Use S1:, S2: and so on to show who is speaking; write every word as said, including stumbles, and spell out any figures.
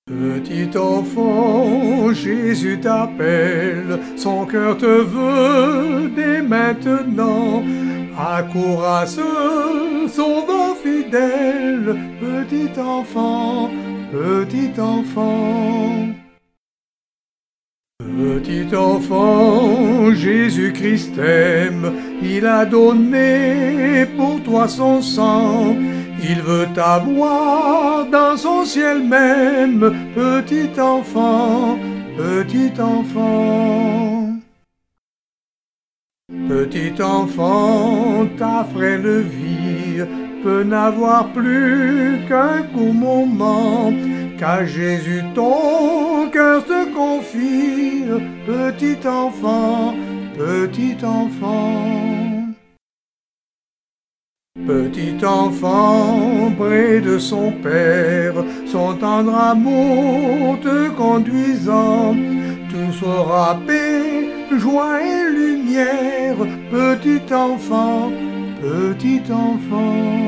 S1: Petit enfant, Jésus t'appelle, son cœur te veut dès maintenant. Accours à ce sauveur fidèle, petit enfant, petit enfant. Petit enfant, Jésus-Christ t'aime, il a donné pour toi son sang. Il veut t'avoir dans son ciel même, petit enfant, petit enfant. Petit enfant, ta frêle vie peut n'avoir plus qu'un court moment, qu'à Jésus ton cœur se confie, petit enfant, petit enfant. Petit enfant, près de son Père, son tendre amour te conduisant, tout sera paix, joie et lumière, petit enfant, petit enfant.